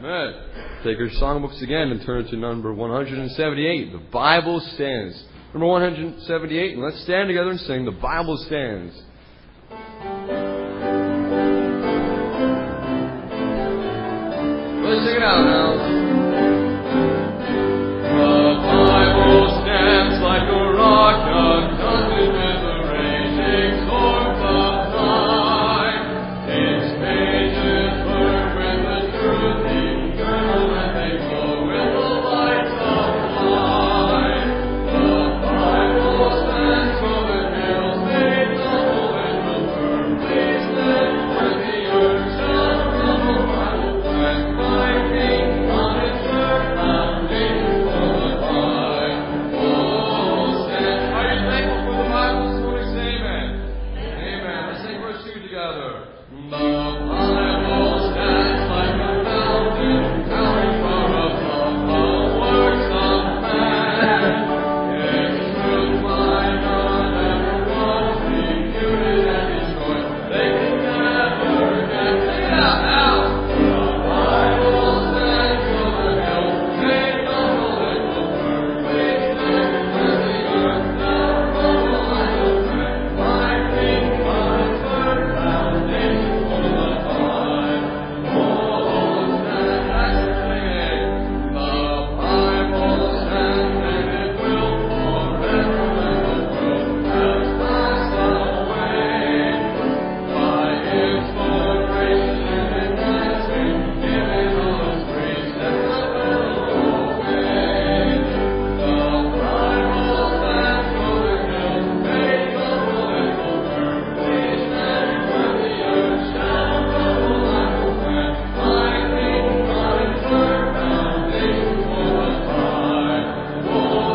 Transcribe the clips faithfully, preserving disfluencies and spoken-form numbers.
Amen. Take your songbooks again and turn to number one hundred seventy-eight. The Bible Stands. Number one hundred seventy-eight. And let's stand together and sing The Bible Stands. Let's sing it out now. The Bible stands like a rock untouched with the raging storms of time. Its pages burn with the truth eternal, and they glow with the lights of light. The Bible stands for the hills made double and will firmly stand when the earth shall crumble. I will plant my feet on its firm foundation for the Bible stands. Are you thankful for the Bible this morning? Say amen. Amen. Let's sing verse two together. The Bible stands like a mountain towering far above the works of man. Its truth might not ever once refuted and destroyed. They can never get it out now. The Bible stands for the hills made double and will firmly stand when the earth shall crumble. I will plant my feet on its firm foundation for the Bible stands. That's the singing. The Bible stands and it will forever when the world has passed away. By its moderation it has been given all its grace and never away. The Bible stands for the hills made double and will firmly stand when the earth shall crumble. I will plant my feet on its firm foundation for the Bible stands. The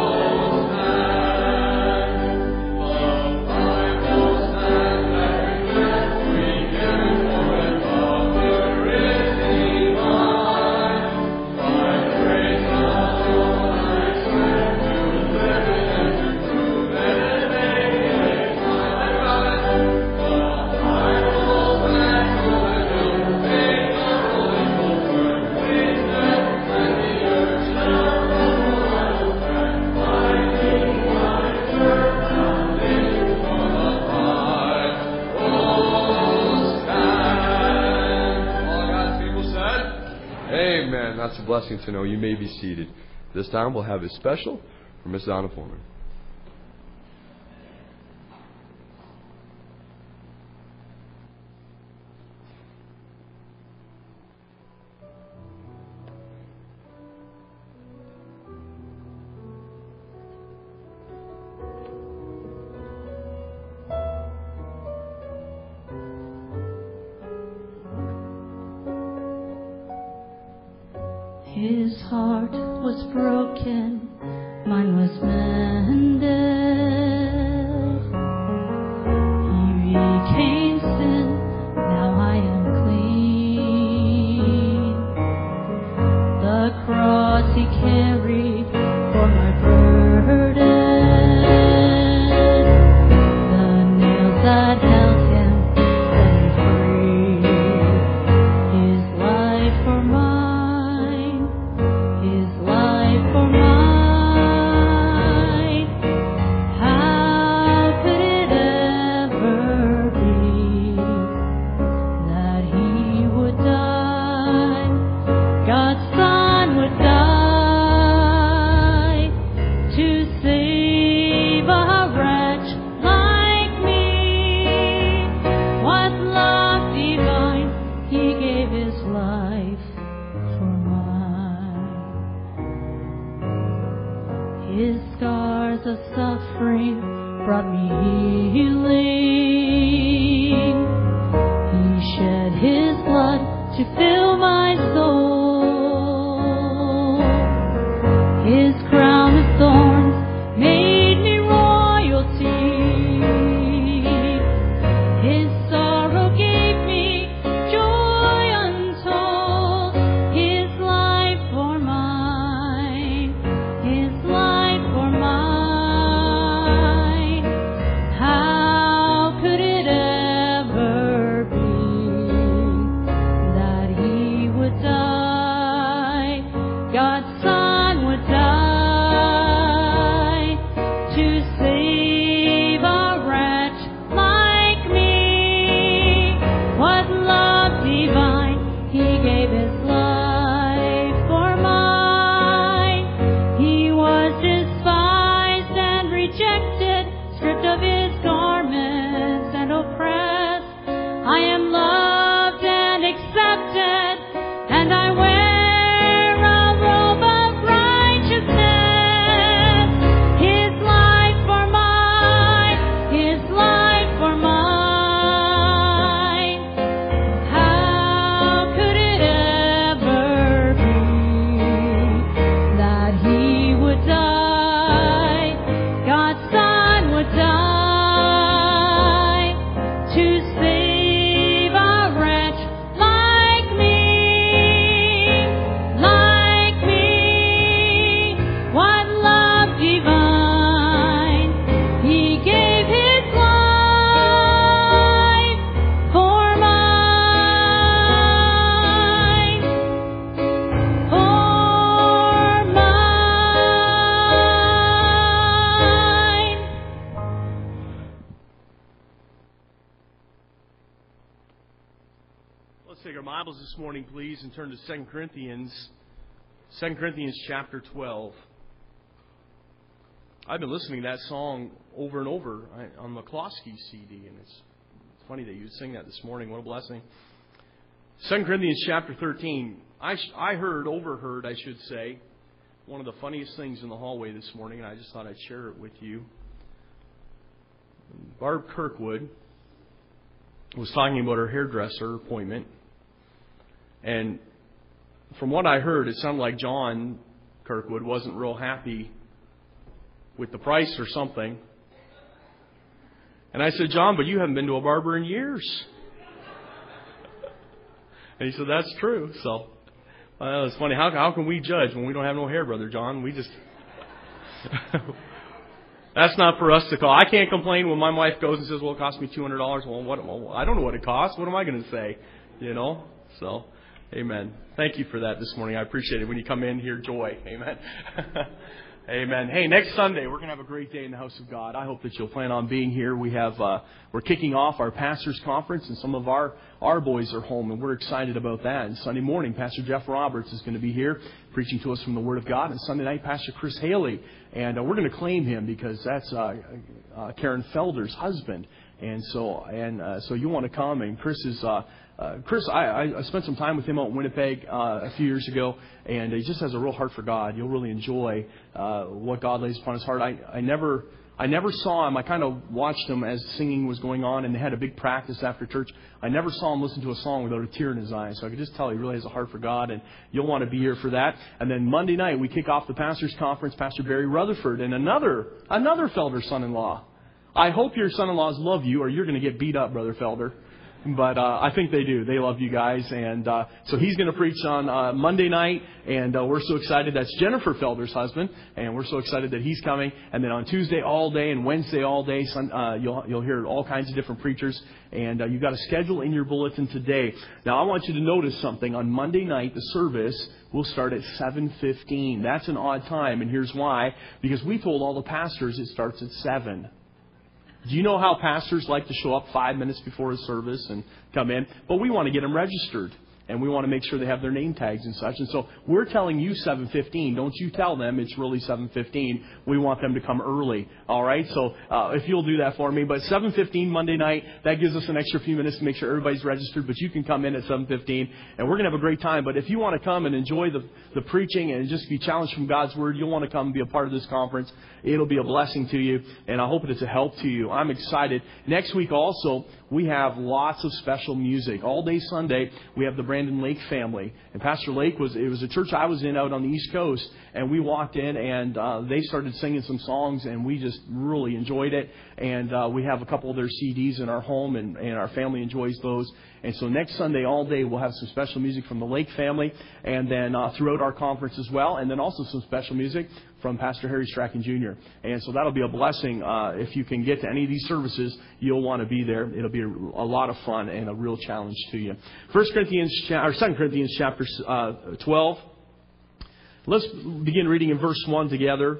Bible stands every breath we give it, for its author is divine. By grace alone I swear to live it and to prove that it may be mine. Think about it. The Bible stands for the hills made double and will firmly stand when the earth shall crumble. I will plant my feet on its firm foundation for the Bible stands. All God's people said, amen. That's a blessing to know. You may be seated. This time we'll have a special from Miss Donna Foreman. His heart was broken, mine was mended. He became sin, now I am clean. The cross he carried for my burden, the nails that held him set him free. His life for mine, his life for mine. How could it ever be that he would die? God's Son would die to save a wretch like me. What love divine, he gave his life for mine. His scars of suffering brought me healing. He shed his blood to fill my soul. His crown of thorns made me royalty. His sorrow gave me joy untold. His life for mine, his life for mine. How could it ever be that he would die? Let's take our Bibles this morning, please, and turn to Second Corinthians. Second Corinthians chapter twelve. I've been listening to that song over and over on McCloskey C D, and it's funny that you'd sing that this morning. What a blessing. Second Corinthians chapter thirteen. I, I heard, overheard, I should say, one of the funniest things in the hallway this morning, and I just thought I'd share it with you. Barb Kirkwood was talking about her hairdresser appointment. And from what I heard, it sounded like John Kirkwood wasn't real happy with the price or something. And I said, John, but you haven't been to a barber in years. And he said, that's true. So uh, it's funny. How, how can we judge when we don't have no hair, Brother John? We just... That's not for us to call. I can't complain when my wife goes and says, well, it cost me two hundred dollars. Well, what, well, I don't know what it costs. What am I going to say? You know? So, amen. Thank you for that this morning. I appreciate it. When you come in, hear joy. Amen. Amen. Hey, next Sunday, we're going to have a great day in the house of God. I hope that you'll plan on being here. We have, uh, we're kicking off our pastors' conference, and some of our, our boys are home, and we're excited about that. And Sunday morning, Pastor Jeff Roberts is going to be here preaching to us from the Word of God. And Sunday night, Pastor Chris Haley. And uh, we're going to claim him because that's uh, uh, Karen Felder's husband. And so, and uh, so you want to come, and Chris is... Uh, Uh, Chris, I, I spent some time with him out in Winnipeg uh, a few years ago, and he just has a real heart for God. You'll really enjoy uh, what God lays upon his heart. I, I never I never saw him. I kind of watched him as singing was going on, and they had a big practice after church. I never saw him listen to a song without a tear in his eye. So I could just tell he really has a heart for God, and you'll want to be here for that. And then Monday night, we kick off the Pastors' Conference, Pastor Barry Rutherford, and another, another Felder son-in-law. I hope your son-in-laws love you, or you're going to get beat up, Brother Felder. But uh, I think they do. They love you guys. And uh, so he's going to preach on uh, Monday night. And uh, we're so excited. That's Jennifer Felder's husband. And we're so excited that he's coming. And then on Tuesday all day and Wednesday all day, son, uh, you'll, you'll hear all kinds of different preachers. And uh, you've got a schedule in your bulletin today. Now, I want you to notice something. On Monday night, the service will start at seven fifteen. That's an odd time. And here's why. Because we told all the pastors it starts at seven. Do you know how pastors like to show up five minutes before a service and come in? But we want to get them registered. And we want to make sure they have their name tags and such. And so we're telling you seven fifteen. Don't you tell them it's really seven fifteen. We want them to come early. All right? So uh, if you'll do that for me. But seven fifteen Monday night, that gives us an extra few minutes to make sure everybody's registered. But you can come in at seven fifteen. And we're going to have a great time. But if you want to come and enjoy the, the preaching and just be challenged from God's Word, you'll want to come and be a part of this conference. It'll be a blessing to you. And I hope it's a help to you. I'm excited. Next week also, we have lots of special music. All day Sunday, we have the Brandon Lake family. And Pastor Lake, was it was a church I was in out on the East Coast. And we walked in and uh, they started singing some songs and we just really enjoyed it. And uh, we have a couple of their C Ds in our home and, and our family enjoys those. And so next Sunday all day we'll have some special music from the Lake family. And then uh, throughout our conference as well. And then also some special music from Pastor Harry Strachan Junior And so that'll be a blessing. Uh, if you can get to any of these services, you'll want to be there. It'll be a, a lot of fun and a real challenge to you. First Corinthians, or Second Corinthians chapter uh, twelve. Let's begin reading in verse one together.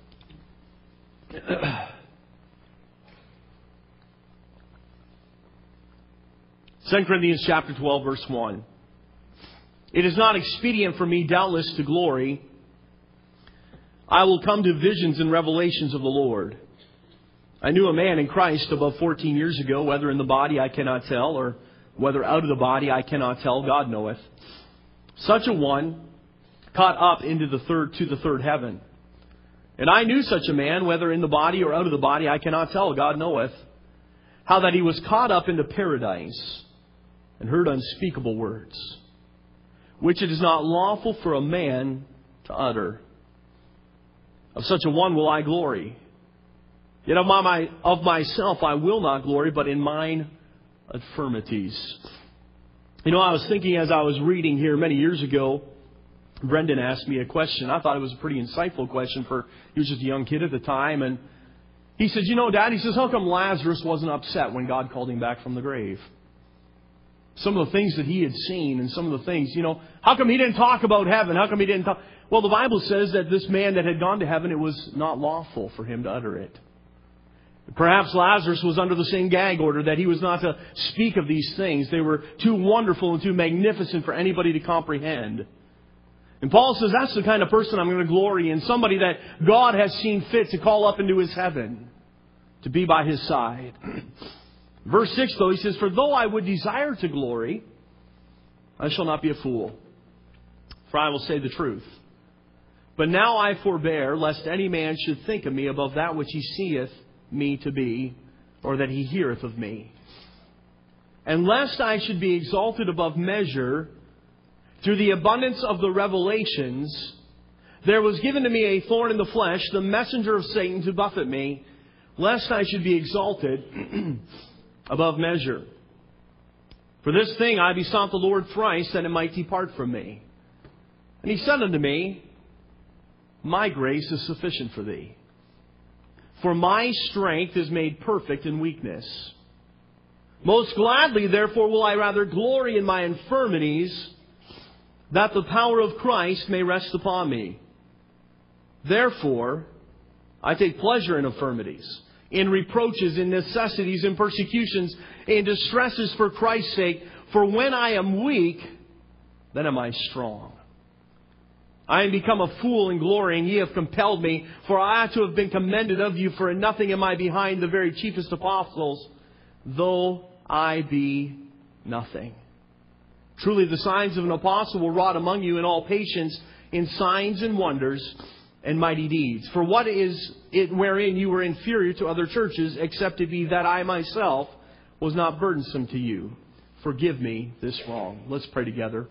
Second Corinthians chapter twelve, verse one. It is not expedient for me, doubtless, to glory. I will come to visions and revelations of the Lord. I knew a man in Christ above fourteen years ago, whether in the body I cannot tell, or whether out of the body I cannot tell, God knoweth. Such a one caught up into the third to the third heaven. And I knew such a man, whether in the body or out of the body I cannot tell, God knoweth, how that he was caught up into paradise and heard unspeakable words, which it is not lawful for a man to utter. Of such a one will I glory. Yet of, my, of myself I will not glory, but in mine infirmities. You know, I was thinking as I was reading here many years ago, Brendan asked me a question. I thought it was a pretty insightful question for, he was just a young kid at the time. And he said, you know, Dad, he says, how come Lazarus wasn't upset when God called him back from the grave? Some of the things that he had seen and some of the things, you know, how come he didn't talk about heaven? How come he didn't talk? Well, the Bible says that this man that had gone to heaven, it was not lawful for him to utter it. Perhaps Lazarus was under the same gag order that he was not to speak of these things. They were too wonderful and too magnificent for anybody to comprehend. And Paul says that's the kind of person I'm going to glory in. Somebody that God has seen fit to call up into His heaven, to be by His side. Verse six, though, he says, "For though I would desire to glory, I shall not be a fool, for I will say the truth. But now I forbear, lest any man should think of me above that which he seeth me to be, or that he heareth of me. And lest I should be exalted above measure through the abundance of the revelations, there was given to me a thorn in the flesh, the messenger of Satan to buffet me, lest I should be exalted above measure. For this thing I besought the Lord thrice, that it might depart from me. And He said unto me, My grace is sufficient for thee. For my strength is made perfect in weakness. Most gladly, therefore, will I rather glory in my infirmities, that the power of Christ may rest upon me. Therefore, I take pleasure in infirmities, in reproaches, in necessities, in persecutions, in distresses for Christ's sake. For when I am weak, then am I strong. I am become a fool in glorying, ye have compelled me, for I ought to have been commended of you, for in nothing am I behind the very chiefest apostles, though I be nothing. Truly the signs of an apostle were wrought among you in all patience, in signs and wonders and mighty deeds. For what is it wherein you were inferior to other churches, except it be that I myself was not burdensome to you? Forgive me this wrong." Let's pray together.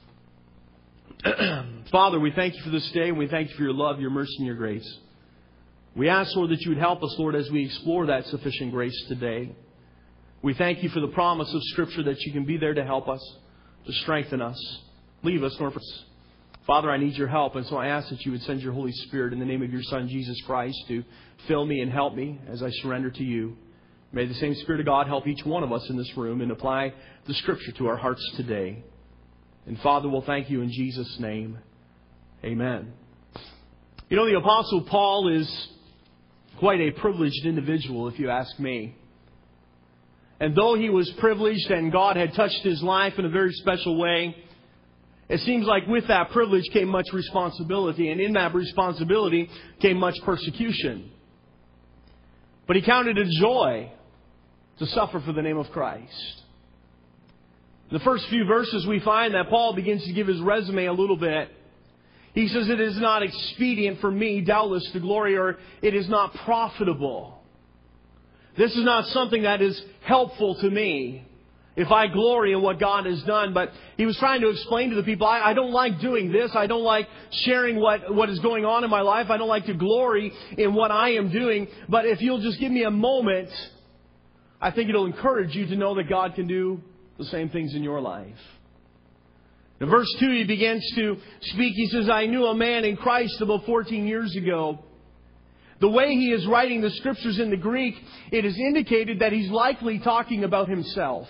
Father, we thank You for this day, and we thank You for Your love, Your mercy, and Your grace. We ask, Lord, that You would help us, Lord, as we explore that sufficient grace today. We thank You for the promise of Scripture that You can be there to help us, to strengthen us. Leave us nor forsake us. Father, I need Your help, and so I ask that You would send Your Holy Spirit in the name of Your Son, Jesus Christ, to fill me and help me as I surrender to You. May the same Spirit of God help each one of us in this room and apply the Scripture to our hearts today. And Father, we'll thank You in Jesus' name. Amen. You know, the Apostle Paul is quite a privileged individual, if you ask me. And though he was privileged and God had touched his life in a very special way, it seems like with that privilege came much responsibility, and in that responsibility came much persecution. But he counted it joy to suffer for the name of Christ. In the first few verses we find that Paul begins to give his resume a little bit. He says, "It is not expedient for me, doubtless, to glory, or it is not profitable. This is not something that is helpful to me if I glory in what God has done." But he was trying to explain to the people, I, I don't like doing this. I don't like sharing what, what is going on in my life. I don't like to glory in what I am doing. But if you'll just give me a moment, I think it'll encourage you to know that God can do the same things in your life. In verse two, he begins to speak. He says, "I knew a man in Christ about fourteen years ago." The way he is writing the Scriptures in the Greek, it is indicated that he's likely talking about himself.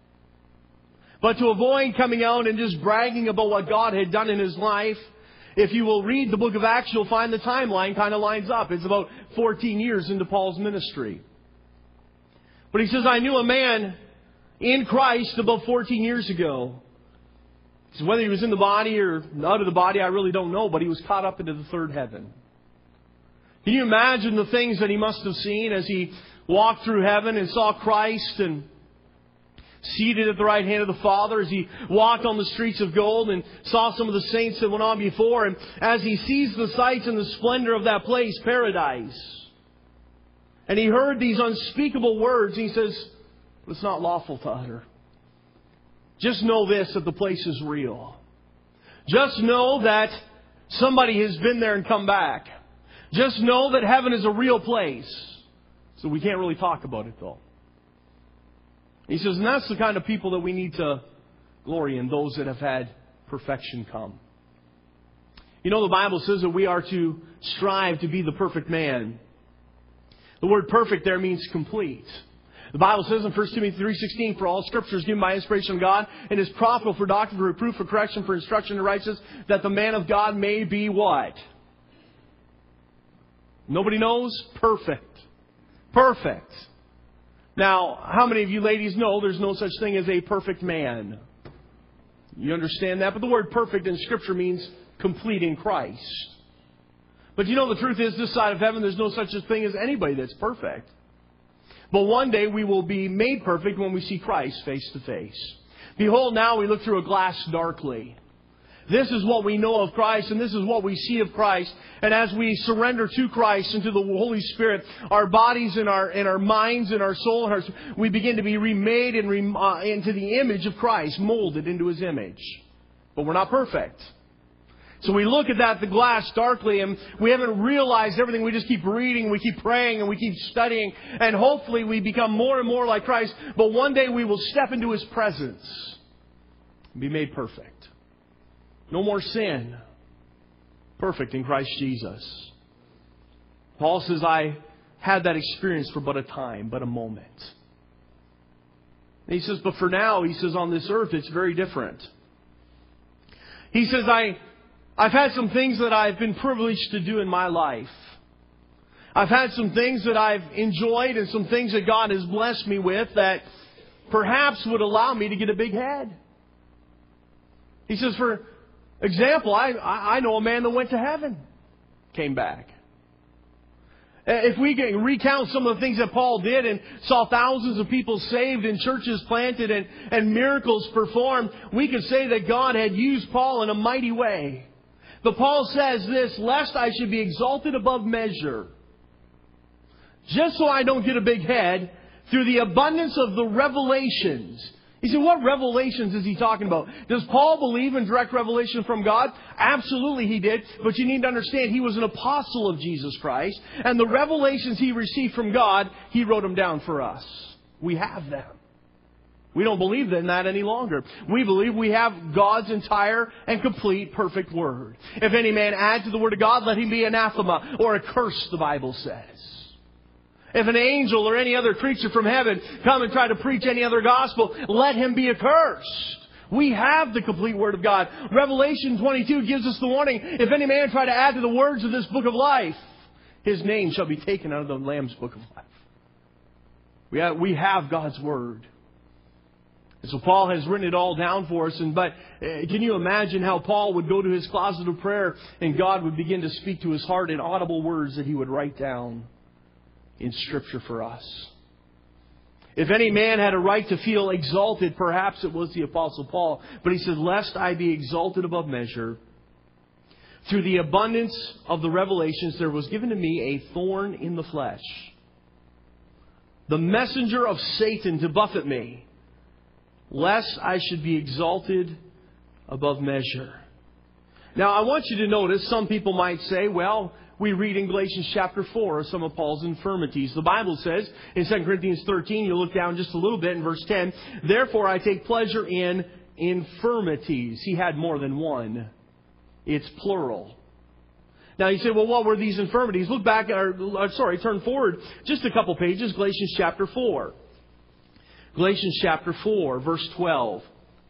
But to avoid coming out and just bragging about what God had done in his life, if you will read the book of Acts, you'll find the timeline kind of lines up. It's about fourteen years into Paul's ministry. But he says, "I knew a man in Christ about fourteen years ago." So whether he was in the body or out of the body, I really don't know, but he was caught up into the third heaven. Can you imagine the things that he must have seen as he walked through heaven and saw Christ and seated at the right hand of the Father, as he walked on the streets of gold and saw some of the saints that went on before, and as he sees the sights and the splendor of that place, paradise. And he heard these unspeakable words, and he says, "It's not lawful to utter. Just know this, that the place is real. Just know that somebody has been there and come back. Just know that heaven is a real place." So we can't really talk about it, though. He says, and that's the kind of people that we need to glory in, those that have had perfection come. You know, the Bible says that we are to strive to be the perfect man. The word perfect there means complete. The Bible says in First Timothy three sixteen, "For all Scripture is given by inspiration of God, and is profitable for doctrine, for reproof, for correction, for instruction in righteousness, that the man of God may be" what? Nobody knows? Perfect. perfect. Now, how many of you ladies know there's no such thing as a perfect man? You understand that? But the word perfect in Scripture means complete in Christ. But you know the truth is, this side of heaven, there's no such a thing as anybody that's perfect. But one day we will be made perfect when we see Christ face to face. Behold, now we look through a glass darkly. This is what we know of Christ, and this is what we see of Christ. And as we surrender to Christ and to the Holy Spirit, our bodies and our and our minds and our soul, and our, we begin to be remade and re, uh, into the image of Christ, molded into His image. But we're not perfect. So we look at that, the glass darkly, and we haven't realized everything. We just keep reading, we keep praying, and we keep studying. And hopefully we become more and more like Christ. But one day we will step into His presence and be made perfect. No more sin. Perfect in Christ Jesus. Paul says, I had that experience for but a time, but a moment. And he says, but for now, he says, on this earth, it's very different. He says, I, I've had some things that I've been privileged to do in my life. I've had some things that I've enjoyed and some things that God has blessed me with that perhaps would allow me to get a big head. He says, for example, I, I know a man that went to heaven, came back. If we can recount some of the things that Paul did and saw thousands of people saved and churches planted and, and miracles performed, we could say that God had used Paul in a mighty way. But Paul says this, lest I should be exalted above measure, just so I don't get a big head, through the abundance of the revelations. You see, what revelations is he talking about? Does Paul believe in direct revelation from God? Absolutely he did. But you need to understand, he was an apostle of Jesus Christ. And the revelations he received from God, he wrote them down for us. We have them. We don't believe in that any longer. We believe we have God's entire and complete perfect Word. If any man add to the Word of God, let him be anathema, or accursed, the Bible says. If an angel or any other creature from heaven come and try to preach any other gospel, let him be accursed. We have the complete Word of God. Revelation twenty-two gives us the warning, if any man try to add to the words of this book of life, his name shall be taken out of the Lamb's book of life. We have, we have God's Word. And so Paul has written it all down for us. And but uh, can you imagine how Paul would go to his closet of prayer and God would begin to speak to his heart in audible words that he would write down in Scripture for us. If any man had a right to feel exalted, perhaps it was the Apostle Paul. But he said, lest I be exalted above measure, through the abundance of the revelations there was given to me a thorn in the flesh, the messenger of Satan to buffet me, lest I should be exalted above measure. Now I want you to notice, some people might say, well, we read in Galatians chapter four of some of Paul's infirmities. The Bible says in Second Corinthians thirteen, you look down just a little bit in verse ten, therefore I take pleasure in infirmities. He had more than one. It's plural. Now you say, well, what were these infirmities? Look back, or sorry, turn forward just a couple pages, Galatians chapter four. Galatians chapter four, verse twelve.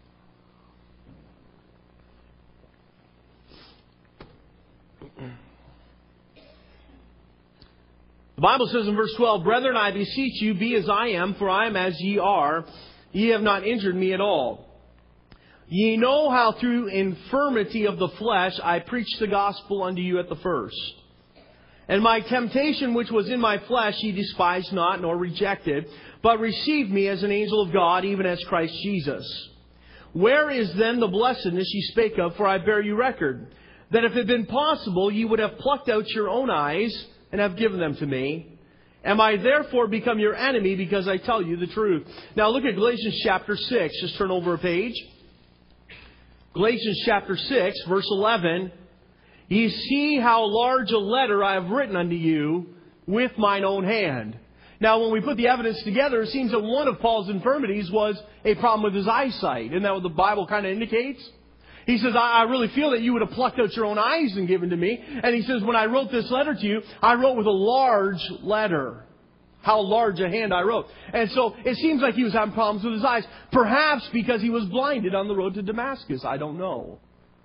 The Bible says in verse twelve, brethren, I beseech you, be as I am, for I am as ye are. Ye have not injured me at all. Ye know how through infirmity of the flesh I preached the gospel unto you at the first. And my temptation which was in my flesh ye despised not, nor rejected, but received me as an angel of God, even as Christ Jesus. Where is then the blessedness ye spake of, for I bear you record, that if it had been possible, ye would have plucked out your own eyes, and have given them to me? Am I therefore become your enemy because I tell you the truth? Now look at Galatians chapter six. Just turn over a page. Galatians chapter six, verse eleven. Ye see how large a letter I have written unto you with mine own hand. Now when we put the evidence together, it seems that one of Paul's infirmities was a problem with his eyesight. Isn't that what the Bible kind of indicates? He says, I really feel that you would have plucked out your own eyes and given to me. And he says, when I wrote this letter to you, I wrote with a large letter. How large a hand I wrote. And so it seems like he was having problems with his eyes. Perhaps because he was blinded on the road to Damascus. I don't know.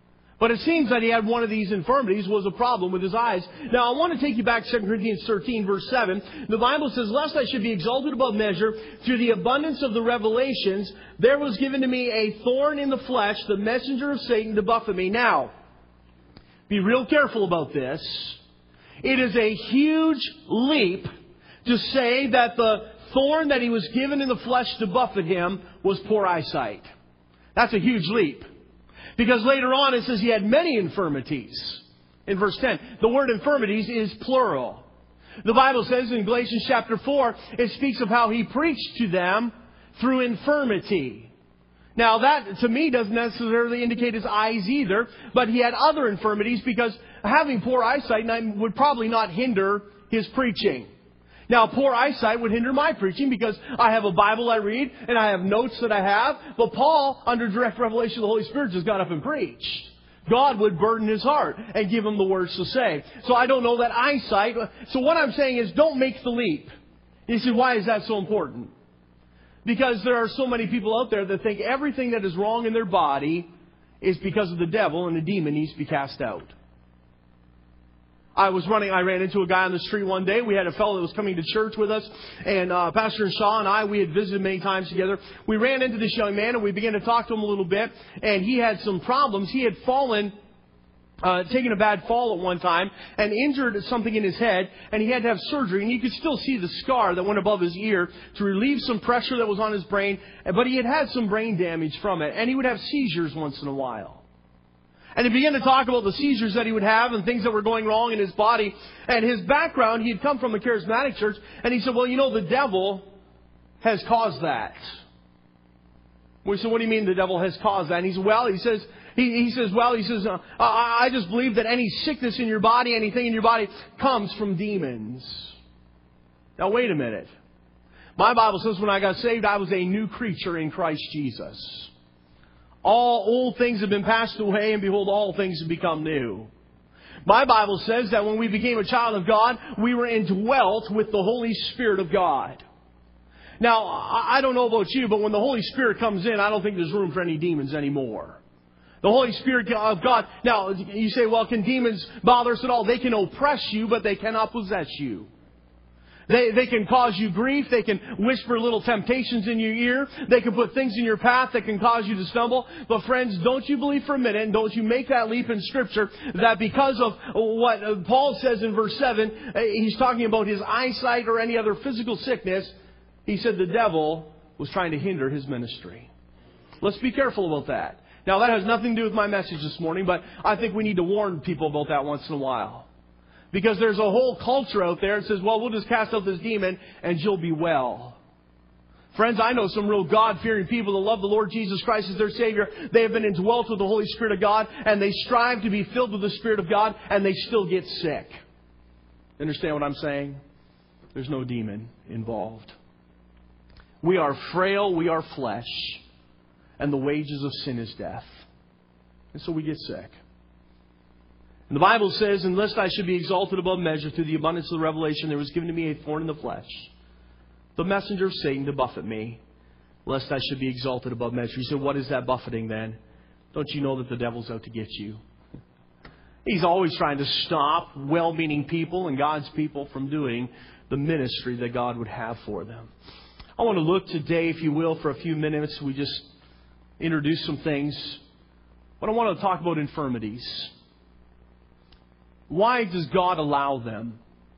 But it seems that he had one of these infirmities, was a problem with his eyes. Now, I want to take you back to Second Corinthians thirteen, verse seven. The Bible says, "Lest I should be exalted above measure through the abundance of the revelations, there was given to me a thorn in the flesh, the messenger of Satan, to buffet me." Now, be real careful about this. It is a huge leap to say that the thorn that he was given in the flesh to buffet him was poor eyesight. That's a huge leap. Because later on it says he had many infirmities. In verse ten, the word infirmities is plural. The Bible says in Galatians chapter four, it speaks of how he preached to them through infirmity. Now that, to me, doesn't necessarily indicate his eyes either, but he had other infirmities because having poor eyesight would probably not hinder his preaching. Now, poor eyesight would hinder my preaching because I have a Bible I read and I have notes that I have. But Paul, under direct revelation of the Holy Spirit, just got up and preached. God would burden his heart and give him the words to say. So I don't know that eyesight. So what I'm saying is, don't make the leap. You see, why is that so important? Because there are so many people out there that think everything that is wrong in their body is because of the devil and the demon needs to be cast out. I was running, I ran into a guy on the street one day. We had a fellow that was coming to church with us. And uh, Pastor Shaw and I, we had visited many times together. We ran into this young man and we began to talk to him a little bit. And he had some problems. He had fallen, uh, taken a bad fall at one time and injured something in his head. And he had to have surgery. And you could still see the scar that went above his ear to relieve some pressure that was on his brain. But he had had some brain damage from it. And he would have seizures once in a while. And he began to talk about the seizures that he would have and things that were going wrong in his body. And his background, he had come from a charismatic church. And he said, well, you know, the devil has caused that. We said, what do you mean the devil has caused that? And he said, well, he says, he, he says, well, he says, uh, I, I just believe that any sickness in your body, anything in your body, comes from demons. Now, wait a minute. My Bible says when I got saved, I was a new creature in Christ Jesus. All old things have been passed away, and behold, all things have become new. My Bible says that when we became a child of God, we were indwelt with the Holy Spirit of God. Now, I don't know about you, but when the Holy Spirit comes in, I don't think there's room for any demons anymore. The Holy Spirit of God. Now, you say, well, can demons bother us at all? They can oppress you, but they cannot possess you. They, they can cause you grief. They can whisper little temptations in your ear. They can put things in your path that can cause you to stumble. But friends, don't you believe for a minute, and don't you make that leap in Scripture, that because of what Paul says in verse seven, he's talking about his eyesight or any other physical sickness. He said the devil was trying to hinder his ministry. Let's be careful about that. Now, that has nothing to do with my message this morning, but I think we need to warn people about that once in a while. Because there's a whole culture out there that says, well, we'll just cast out this demon and you'll be well. Friends, I know some real God-fearing people that love the Lord Jesus Christ as their Savior. They have been indwelt with the Holy Spirit of God, and they strive to be filled with the Spirit of God, and they still get sick. Understand what I'm saying? There's no demon involved. We are frail, we are flesh, and the wages of sin is death. And so we get sick. And the Bible says, and lest I should be exalted above measure through the abundance of the revelation, there was given to me a thorn in the flesh, the messenger of Satan to buffet me, lest I should be exalted above measure. You say, what is that buffeting then? Don't you know that the devil's out to get you? He's always trying to stop well-meaning people and God's people from doing the ministry that God would have for them. I want to look today, if you will, for a few minutes. We just introduce some things. But I want to talk about infirmities. Why does God allow them?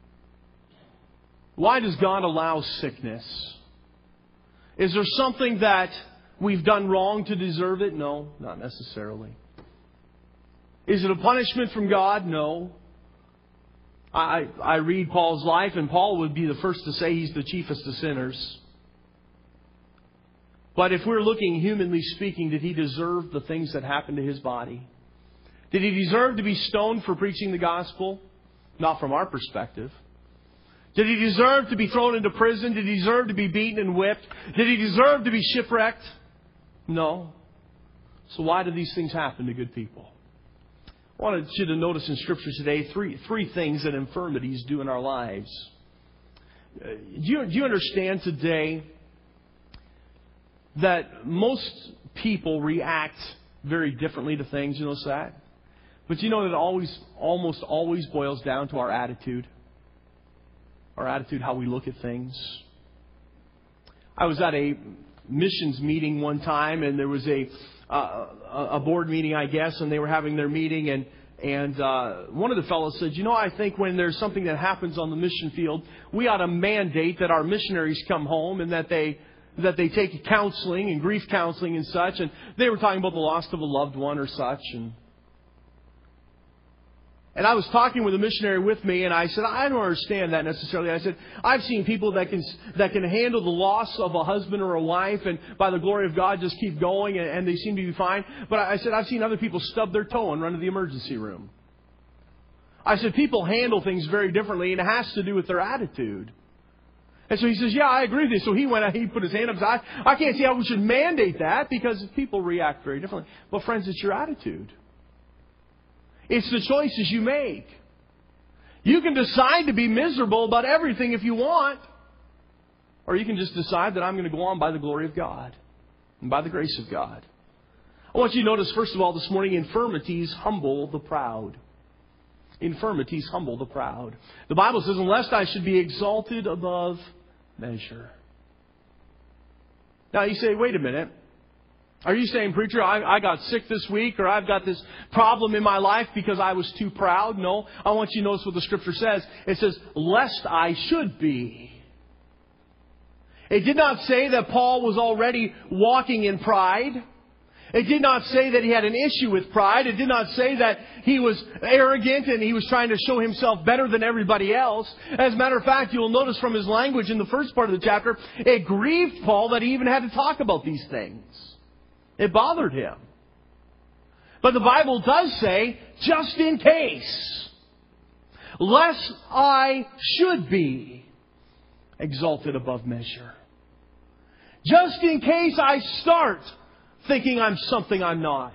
Why does God allow sickness? Is there something that we've done wrong to deserve it? No, not necessarily. Is it a punishment from God? No. I, I read Paul's life, and Paul would be the first to say he's the chiefest of sinners. But if we're looking humanly speaking, did he deserve the things that happened to his body? Did he deserve to be stoned for preaching the gospel? Not from our perspective. Did he deserve to be thrown into prison? Did he deserve to be beaten and whipped? Did he deserve to be shipwrecked? No. So why do these things happen to good people? I wanted you to notice in Scripture today three, three things that infirmities do in our lives. Do you, do you understand today that most people react very differently to things? You notice that? But you know that it always, almost always boils down to our attitude. Our attitude, how we look at things. I was at a missions meeting one time, and there was a uh, a board meeting, I guess, and they were having their meeting, and and uh, one of the fellows said, you know, I think when there's something that happens on the mission field, we ought to mandate that our missionaries come home and that they that they take counseling and grief counseling and such. And they were talking about the loss of a loved one or such, and And I was talking with a missionary with me, and I said, I don't understand that necessarily. I said, I've seen people that can that can handle the loss of a husband or a wife, and by the glory of God, just keep going, and, and they seem to be fine. But I said, I've seen other people stub their toe and run to the emergency room. I said, people handle things very differently, and it has to do with their attitude. And so he says, yeah, I agree with you. So he went out, he put his hand up. I, I can't see how we should mandate that, because people react very differently. But friends, it's your attitude. It's the choices you make. You can decide to be miserable about everything if you want. Or you can just decide that I'm going to go on by the glory of God and by the grace of God. I want you to notice, first of all, this morning, infirmities humble the proud. Infirmities humble the proud. The Bible says, unless I should be exalted above measure. Now you say, wait a minute. Are you saying, preacher, I, I got sick this week, or I've got this problem in my life because I was too proud? No. I want you to notice what the Scripture says. It says, lest I should be. It did not say that Paul was already walking in pride. It did not say that he had an issue with pride. It did not say that he was arrogant and he was trying to show himself better than everybody else. As a matter of fact, you'll notice from his language in the first part of the chapter, it grieved Paul that he even had to talk about these things. It bothered him. But the Bible does say, just in case, lest I should be exalted above measure. Just in case I start thinking I'm something I'm not.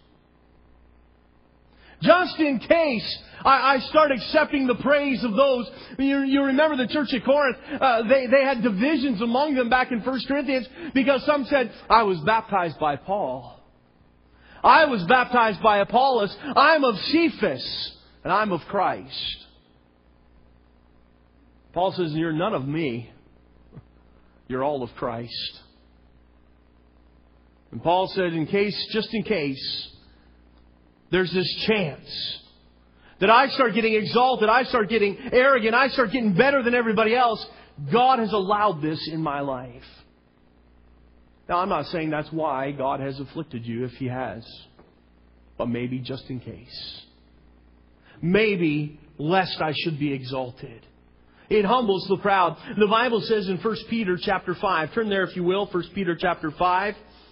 Just in case I, I start accepting the praise of those. You, you remember the church at Corinth, uh, they, they had divisions among them back in First Corinthians because some said, I was baptized by Paul. I was baptized by Apollos. I'm of Cephas. And I'm of Christ. Paul says, you're none of me. You're all of Christ. And Paul said, in case, just in case, there's this chance that I start getting exalted, I start getting arrogant, I start getting better than everybody else, God has allowed this in my life. Now, I'm not saying that's why God has afflicted you, if He has. But maybe just in case. Maybe lest I should be exalted. It humbles the proud. The Bible says in First Peter chapter five, turn there if you will, First Peter chapter five.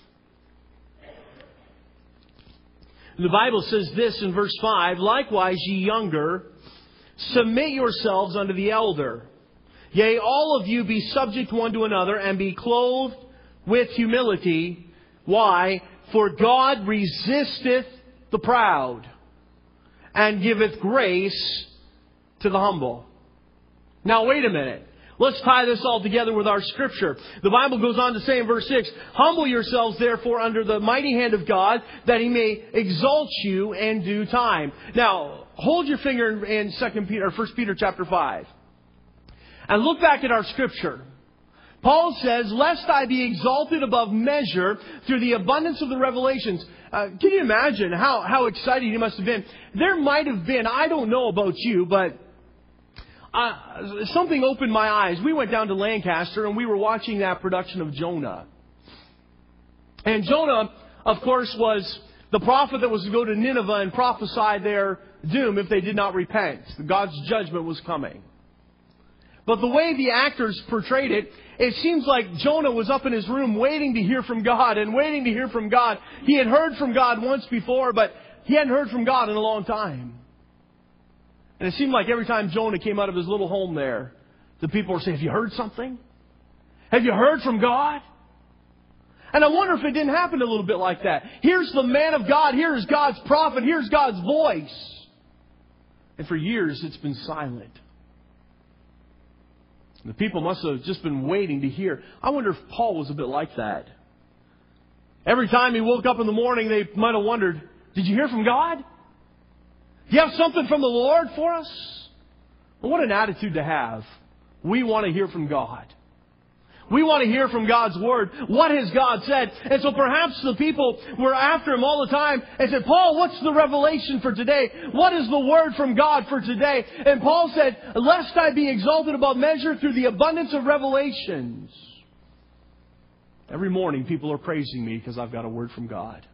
The Bible says this in verse five, likewise ye younger, submit yourselves unto the elder. Yea, all of you be subject one to another, and be clothed with humility. Why? For God resisteth the proud, and giveth grace to the humble. Now wait a minute. Let's tie this all together with our Scripture. The Bible goes on to say in verse six, humble yourselves therefore under the mighty hand of God, that He may exalt you in due time. Now, hold your finger in Second Peter or First Peter chapter five. And look back at our Scripture. Paul says, lest I be exalted above measure through the abundance of the revelations. Uh, can you imagine how, how excited he must have been? There might have been, I don't know about you, but Uh, something opened my eyes. We went down to Lancaster and we were watching that production of Jonah. And Jonah, of course, was the prophet that was to go to Nineveh and prophesy their doom if they did not repent. God's judgment was coming. But the way the actors portrayed it, it seems like Jonah was up in his room waiting to hear from God and waiting to hear from God. He had heard from God once before, but he hadn't heard from God in a long time. And it seemed like every time Jonah came out of his little home there, the people were saying, have you heard something? Have you heard from God? And I wonder if it didn't happen a little bit like that. Here's the man of God. Here's God's prophet. Here's God's voice. And for years it's been silent. And the people must have just been waiting to hear. I wonder if Paul was a bit like that. Every time he woke up in the morning, they might have wondered, did you hear from God? Do you have something from the Lord for us? Well, what an attitude to have. We want to hear from God. We want to hear from God's Word. What has God said? And so perhaps the people were after Him all the time and said, Paul, what's the revelation for today? What is the Word from God for today? And Paul said, lest I be exalted above measure through the abundance of revelations. Every morning people are praising me because I've got a word from God.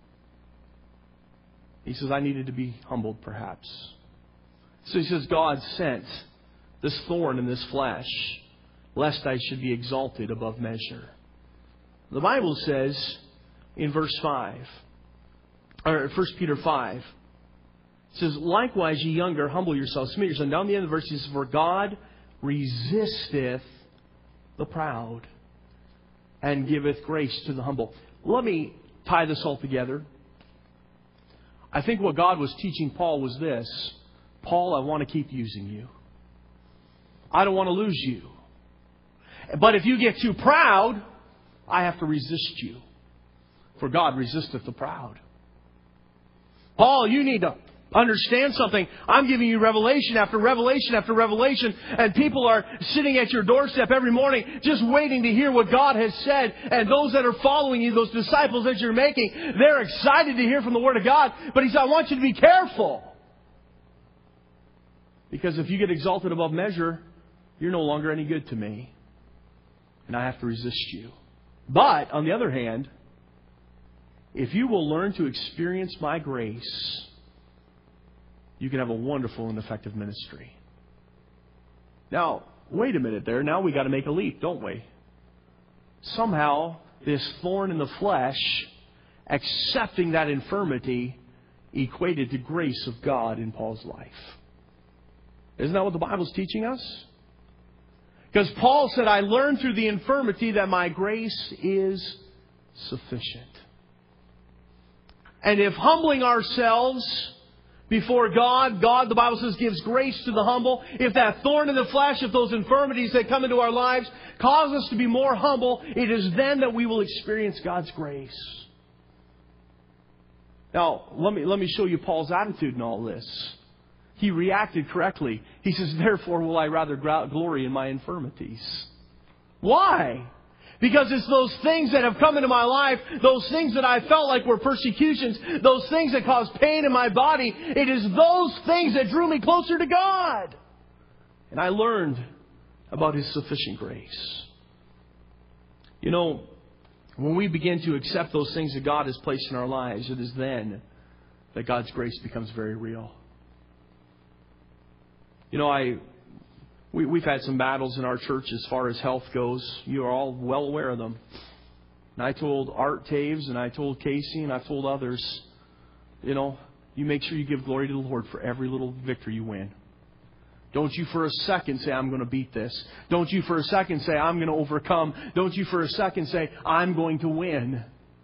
He says, I needed to be humbled perhaps. So he says, God sent this thorn in this flesh, lest I should be exalted above measure. The Bible says in verse five, or First Peter five, it says, likewise, ye younger, humble yourselves, submit yourselves. Down the end of the verse, it says, for God resisteth the proud, and giveth grace to the humble. Let me tie this all together. I think what God was teaching Paul was this. Paul, I want to keep using you. I don't want to lose you. But if you get too proud, I have to resist you. For God resisteth the proud. Paul, you need to understand something. I'm giving you revelation after revelation after revelation, and people are sitting at your doorstep every morning just waiting to hear what God has said. And those that are following you, those disciples that you're making, they're excited to hear from the Word of God. But He said, I want you to be careful. Because if you get exalted above measure, you're no longer any good to me. And I have to resist you. But, on the other hand, if you will learn to experience my grace, you can have a wonderful and effective ministry. Now, wait a minute there. Now we got to make a leap, don't we? Somehow, this thorn in the flesh, accepting that infirmity, equated to grace of God in Paul's life. Isn't that what the Bible's teaching us? Because Paul said, I learned through the infirmity that my grace is sufficient. And if humbling ourselves before God, God, the Bible says, gives grace to the humble. If that thorn in the flesh, if those infirmities that come into our lives cause us to be more humble, it is then that we will experience God's grace. Now, let me, let me show you Paul's attitude in all this. He reacted correctly. He says, therefore will I rather glory in my infirmities. Why? Because it's those things that have come into my life, those things that I felt like were persecutions, those things that caused pain in my body. It is those things that drew me closer to God. And I learned about His sufficient grace. You know, when we begin to accept those things that God has placed in our lives, it is then that God's grace becomes very real. You know, I we, we've had some battles in our church as far as health goes. You are all well aware of them. And I told Art Taves and I told Casey and I told others, you know, you make sure you give glory to the Lord for every little victory you win. Don't you for a second say, I'm going to beat this. Don't you for a second say, I'm going to overcome. Don't you for a second say, I'm going to win.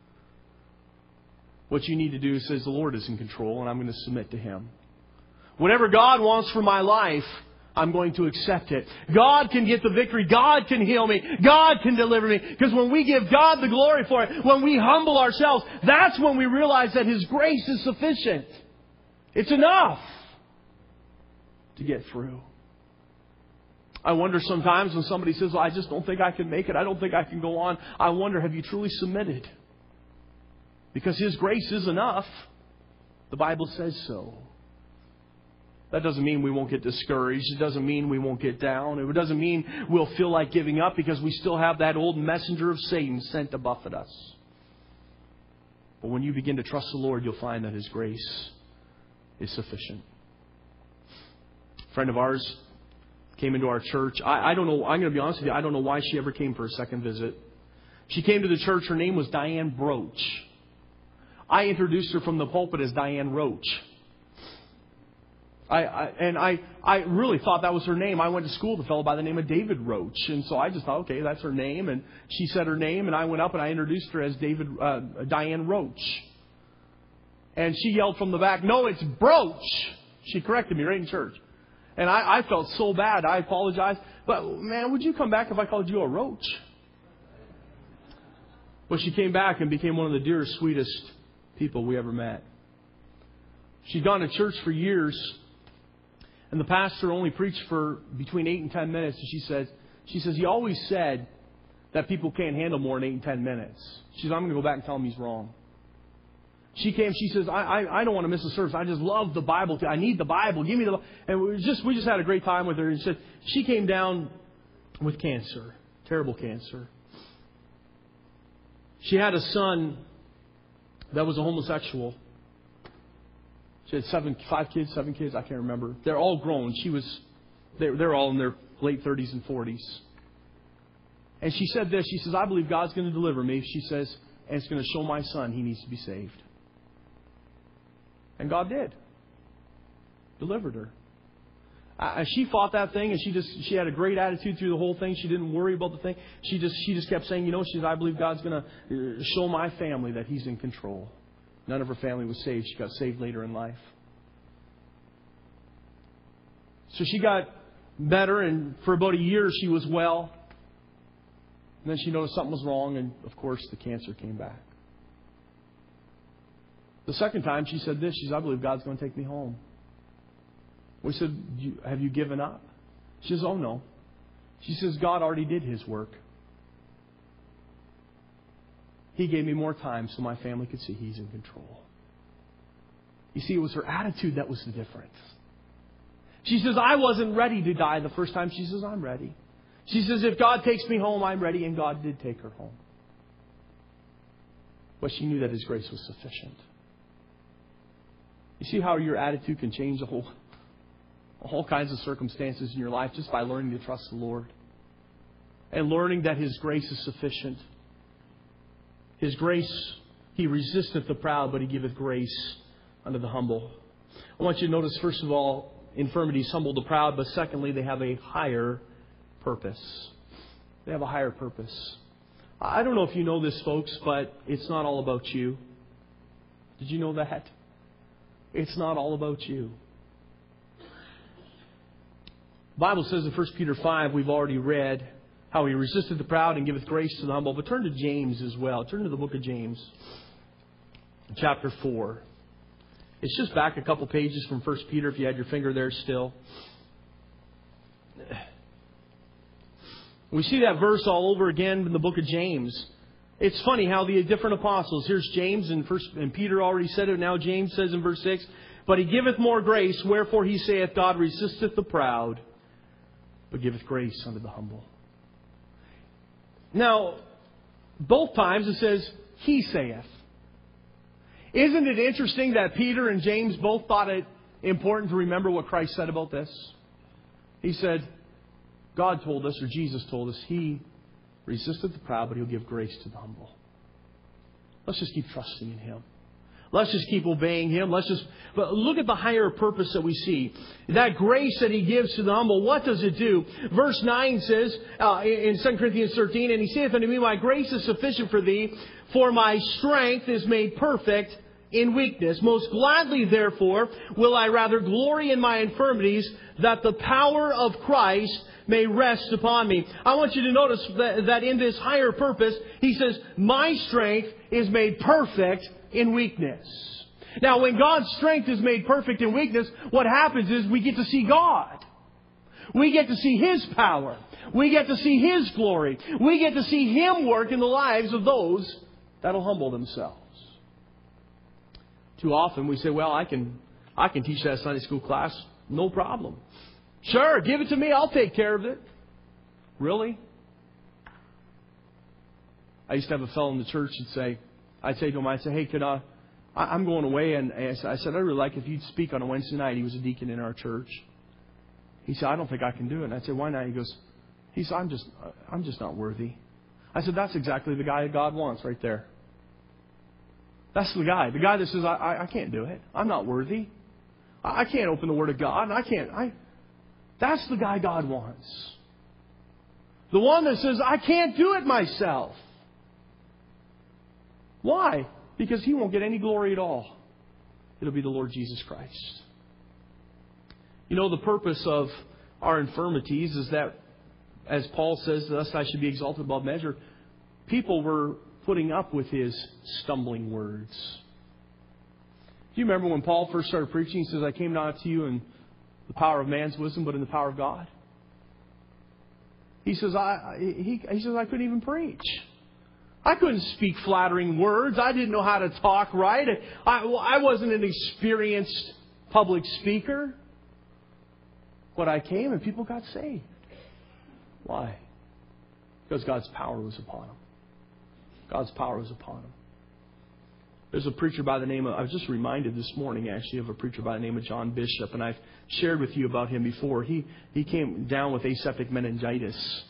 What you need to do is say, the Lord is in control and I'm going to submit to Him. Whatever God wants for my life, I'm going to accept it. God can get the victory. God can heal me. God can deliver me. Because when we give God the glory for it, when we humble ourselves, that's when we realize that His grace is sufficient. It's enough to get through. I wonder sometimes when somebody says, well, I just don't think I can make it. I don't think I can go on. I wonder, have you truly submitted? Because His grace is enough. The Bible says so. That doesn't mean we won't get discouraged. It doesn't mean we won't get down. It doesn't mean we'll feel like giving up because we still have that old messenger of Satan sent to buffet us. But when you begin to trust the Lord, you'll find that His grace is sufficient. A friend of ours came into our church. I, I don't know. I'm going to be honest with you. I don't know why she ever came for a second visit. She came to the church. Her name was Diane Broach. I introduced her from the pulpit as Diane Roach. I, I, and I, I really thought that was her name. I went to school with a fellow by the name of David Roach. And so I just thought, okay, that's her name. And she said her name, and I went up and I introduced her as David, uh, Diane Roach. And she yelled from the back, no, it's Broach. She corrected me right in church. And I, I felt so bad. I apologized. But, man, would you come back if I called you a roach? Well, she came back and became one of the dearest, sweetest people we ever met. She'd gone to church for years, and the pastor only preached for between eight and ten minutes. And she says, she says, he always said that people can't handle more than eight and ten minutes. She says, I'm going to go back and tell him he's wrong. She came, she says, I, I, I don't want to miss a service. I just love the Bible. I need the Bible. Give me the Bible. And we just, we just had a great time with her. And she said, she came down with cancer, terrible cancer. She had a son that was a homosexual. She had seven, five kids, seven kids, I can't remember. They're all grown. She was, they're, they're all in their late thirties and forties. And she said this, she says, I believe God's going to deliver me. She says, and it's going to show my son he needs to be saved. And God did. Delivered her. Uh, she fought that thing, and she just she had a great attitude through the whole thing. She didn't worry about the thing. She just she just kept saying, you know, she says, I believe God's going to show my family that He's in control. None of her family was saved. She got saved later in life. So she got better, and for about a year she was well. And then she noticed something was wrong, and of course the cancer came back. The second time she said this, she said, I believe God's going to take me home. We said, have you given up? She says, oh no. She says, God already did His work. He gave me more time so my family could see He's in control. You see, it was her attitude that was the difference. She says, I wasn't ready to die the first time. She says, I'm ready. She says, if God takes me home, I'm ready. And God did take her home. But she knew that His grace was sufficient. You see how your attitude can change the whole, all kinds of circumstances in your life just by learning to trust the Lord. And learning that His grace is sufficient. His grace, He resisteth the proud, but He giveth grace unto the humble. I want you to notice, first of all, infirmities humble the proud, but secondly, they have a higher purpose. They have a higher purpose. I don't know if you know this, folks, but it's not all about you. Did you know that? It's not all about you. The Bible says in First Peter five, we've already read how He resisted the proud and giveth grace to the humble. But turn to James as well. Turn to the book of James, chapter four. It's just back a couple pages from First Peter, if you had your finger there still. We see that verse all over again in the book of James. It's funny how the different apostles, here's James, and, first, and Peter already said it, now James says in verse six, but He giveth more grace, wherefore He saith, God resisteth the proud, but giveth grace unto the humble. Now, both times it says, He saith. Isn't it interesting that Peter and James both thought it important to remember what Christ said about this? He said, God told us, or Jesus told us, He resisteth the proud, but He'll give grace to the humble. Let's just keep trusting in Him. Let's just keep obeying Him. Let's just but look at the higher purpose that we see. That grace that He gives to the humble, what does it do? Verse nine says uh, in Second Corinthians thirteen, and He saith unto me, my grace is sufficient for thee, for my strength is made perfect in weakness. Most gladly, therefore, will I rather glory in my infirmities, that the power of Christ may rest upon me. I want you to notice that, that in this higher purpose, He says, my strength is made perfect in weakness. Now, when God's strength is made perfect in weakness, what happens is we get to see God. We get to see His power. We get to see His glory. We get to see Him work in the lives of those that'll humble themselves. Too often we say, well, I can, I can teach that Sunday school class, no problem. Sure, give it to me, I'll take care of it. Really? I used to have a fellow in the church and say, I'd say to him, I'd say, hey, could I, I'm going away, and I said, I'd really like if you'd speak on a Wednesday night. He was a deacon in our church. He said, I don't think I can do it. And I said, why not? He goes, he said, I'm just, I'm just not worthy. I said, that's exactly the guy God wants right there. That's the guy. The guy that says, I, I, I can't do it. I'm not worthy. I, I can't open the Word of God. And I can't. I. That's the guy God wants. The one that says, I can't do it myself. Why? Because he won't get any glory at all. It'll be the Lord Jesus Christ. You know, the purpose of our infirmities is that, as Paul says, thus I should be exalted above measure. People were putting up with his stumbling words. you remember when Paul first started preaching? He says, I came not to you in the power of man's wisdom, but in the power of God. He says, I, he, he says, I couldn't even preach. I couldn't speak flattering words. I didn't know how to talk right. I, I wasn't an experienced public speaker. But I came and people got saved. Why? Because God's power was upon them. God's power was upon them. There's a preacher by the name of, I was just reminded this morning actually of a preacher by the name of John Bishop, and I've shared with you about him before. He, he came down with aseptic meningitis.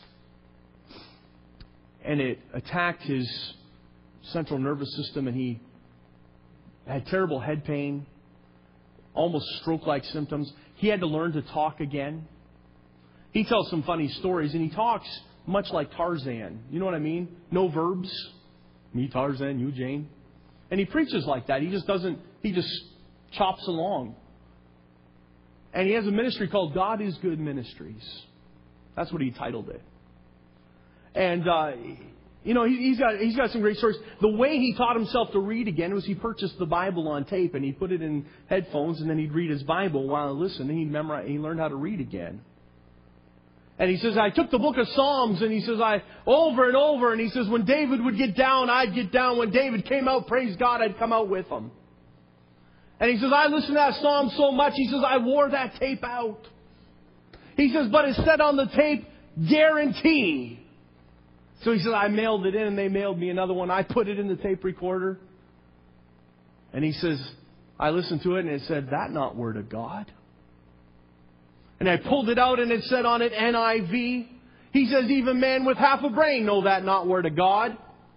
And it attacked his central nervous system, and he had terrible head pain, almost stroke-like symptoms. He had to learn to talk again. He tells some funny stories, and he talks much like Tarzan. You know what I mean? No verbs. Me, Tarzan, you, Jane. And he preaches like that. He just doesn't, he just chops along. And he has a ministry called God is Good Ministries. That's what he titled it. And, uh, you know, he, he's got he's got some great stories. The way he taught himself to read again was he purchased the Bible on tape and he put it in headphones, and then he'd read his Bible while he listened, and he'd memorize, he learned how to read again. And he says, I took the book of Psalms, and he says, I over and over, and he says, when David would get down, I'd get down. When David came out, praise God, I'd come out with him. And he says, I listened to that Psalm so much, he says, I wore that tape out. He says, but it said on the tape, guarantee. So he said, I mailed it in, and they mailed me another one. I put it in the tape recorder. And he says, I listened to it, and it said, that not word of God. And I pulled it out, and it said on it, N I V. He says, even man with half a brain know that not word of God.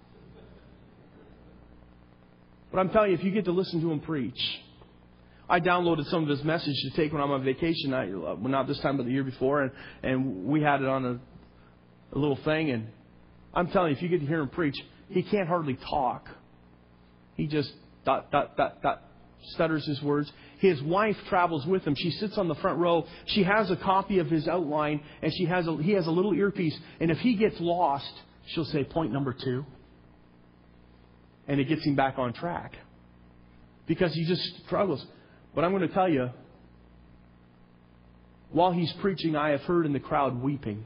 But I'm telling you, if you get to listen to him preach. I downloaded some of his message to take when I'm on vacation. I, well, not this time, but the year before. And, and we had it on a, a little thing, and I'm telling you, if you get to hear him preach, he can't hardly talk. He just dot, dot, dot, dot, stutters his words. His wife travels with him. She sits on the front row. She has a copy of his outline, and she has a, he has a little earpiece. And if he gets lost, she'll say, point number two. And it gets him back on track. Because he just struggles. But I'm going to tell you, while he's preaching, I have heard in the crowd weeping.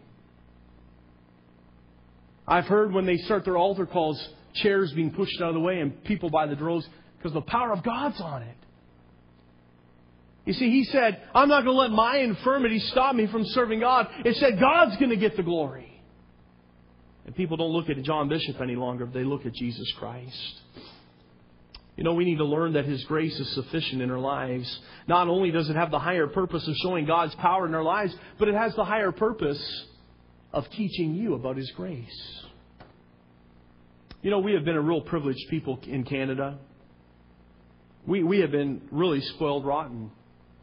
I've heard when they start their altar calls, chairs being pushed out of the way and people by the droves because the power of God's on it. You see, he said, I'm not going to let my infirmity stop me from serving God. It said God's going to get the glory. And people don't look at John Bishop any longer. They look at Jesus Christ. You know, we need to learn that His grace is sufficient in our lives. Not only does it have the higher purpose of showing God's power in our lives, but it has the higher purpose of teaching you about His grace. You know, we have been a real privileged people in Canada. We we have been really spoiled rotten.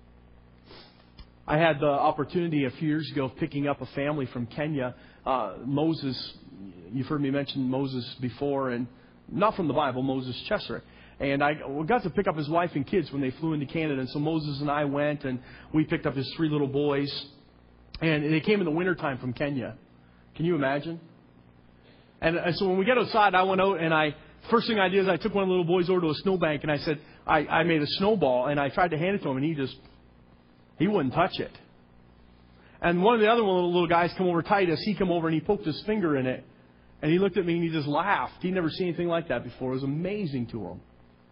I had the opportunity a few years ago of picking up a family from Kenya. Uh, Moses, you've heard me mention Moses before, and not from the Bible, Moses Chesser. And I got to pick up his wife and kids when they flew into Canada. And so Moses and I went, and we picked up his three little boys. And they came in the wintertime from Kenya. Can you imagine? And so when we got outside, I went out and I, first thing I did is I took one of the little boys over to a snowbank and I said, I, I made a snowball and I tried to hand it to him and he just, he wouldn't touch it. And one of the other little, little guys come over, Titus, he come over and he poked his finger in it. And he looked at me and he just laughed. He'd never seen anything like that before. It was amazing to him.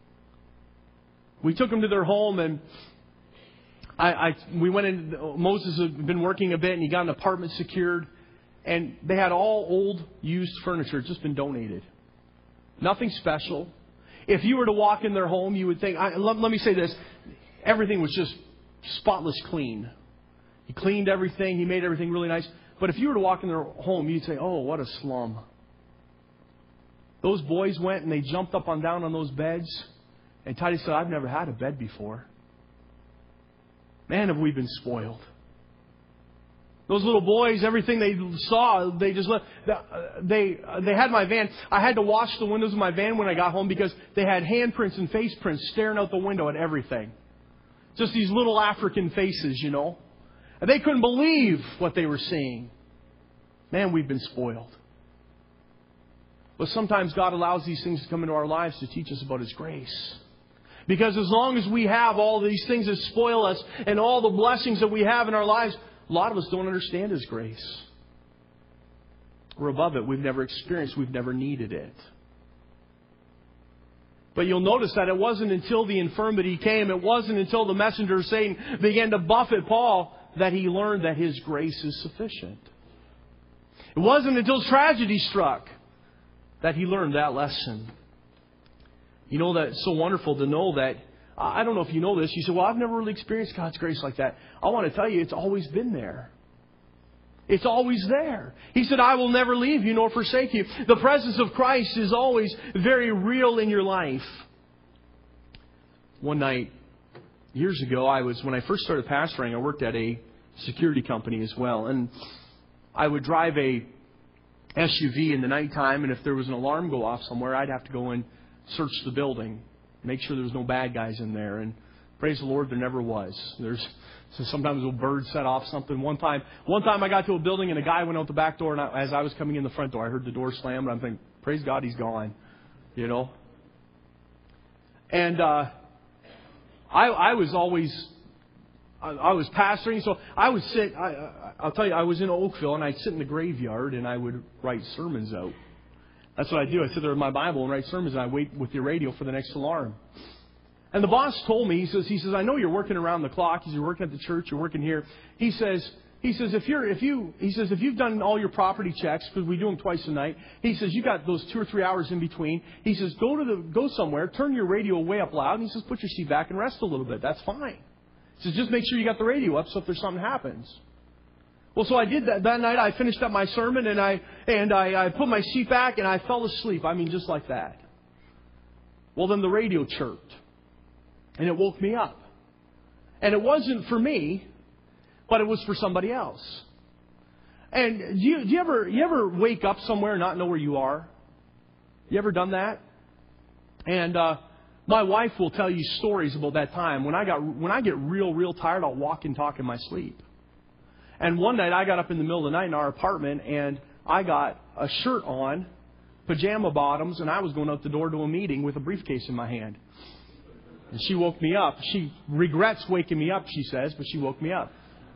We took him to their home and I, I we went in. Moses had been working a bit and he got an apartment secured. And they had all old, used furniture, just been donated. Nothing special. If you were to walk in their home, you would think, I, let, let me say this, everything was just spotless clean. He cleaned everything, he made everything really nice. But if you were to walk in their home, you'd say, oh, what a slum. Those boys went and they jumped up and down on those beds. And Titus said, I've never had a bed before. Man, have we been spoiled. Those little boys, everything they saw, they just left. They they had my van. I had to wash the windows of my van when I got home because they had handprints and face prints staring out the window at everything. Just these little African faces, you know. And they couldn't believe what they were seeing. Man, we've been spoiled. But sometimes God allows these things to come into our lives to teach us about His grace. Because as long as we have all these things that spoil us and all the blessings that we have in our lives, a lot of us don't understand His grace. We're above it. We've never experienced. We've never needed it. But you'll notice that it wasn't until the infirmity came, it wasn't until the messenger of Satan began to buffet Paul that he learned that his grace is sufficient. It wasn't until tragedy struck that he learned that lesson. You know, that's so wonderful to know that, I don't know if you know this, you say, well, I've never really experienced God's grace like that. I want to tell you, it's always been there. It's always there. He said, I will never leave you nor forsake you. The presence of Christ is always very real in your life. One night, years ago, I was, when I first started pastoring, I worked at a security company as well. And I would drive a S U V in the nighttime, and if there was an alarm go off somewhere, I'd have to go and search the building, make sure there was no bad guys in there. And praise the Lord, there never was. There's so sometimes a bird set off something. One time, one time I got to a building and a guy went out the back door, and I, as I was coming in the front door, I heard the door slam, and I'm thinking, praise God, he's gone. You know. And uh, I, I was always, I, I was pastoring, so I would sit. I, I, I'll tell you, I was in Oakville, and I'd sit in the graveyard, and I would write sermons out. That's what I do. I sit there with my Bible and write sermons, and I wait with the radio for the next alarm. And the boss told me, he says, he says, I know you're working around the clock. He says, you're working at the church, you're working here. He says, he says, if you're, if you, he says, if you've done all your property checks, because we do them twice a night, he says, you got those two or three hours in between. He says, go to the, go somewhere, turn your radio way up loud, and he says, put your seat back and rest a little bit. That's fine. He says, just make sure you got the radio up so if there's something happens. Well, so I did that. That night I finished up my sermon and I, and I, I put my seat back and I fell asleep. I mean, just like that. Well, then the radio chirped. And it woke me up. And it wasn't for me, but it was for somebody else. And do you, do you ever you ever wake up somewhere and not know where you are? You ever done that? And uh, my wife will tell you stories about that time. When I got when I get real, real tired, I'll walk and talk in my sleep. And one night I got up in the middle of the night in our apartment and I got a shirt on, pajama bottoms, and I was going out the door to a meeting with a briefcase in my hand. And she woke me up. She regrets waking me up, she says, but she woke me up.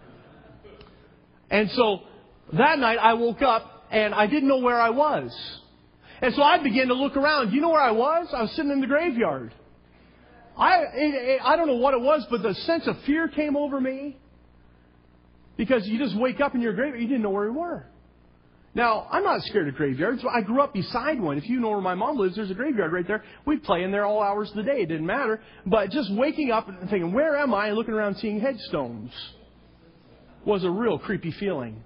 And so that night I woke up and I didn't know where I was. And so I began to look around. Do you know where I was? I was sitting in the graveyard. I it, it, I don't know what it was, but the sense of fear came over me. Because you just wake up in your graveyard, you didn't know where you were. Now, I'm not scared of graveyards. I grew up beside one. If you know where my mom lives, there's a graveyard right there. We'd play in there all hours of the day. It didn't matter. But just waking up and thinking, where am I? And looking around seeing headstones was a real creepy feeling.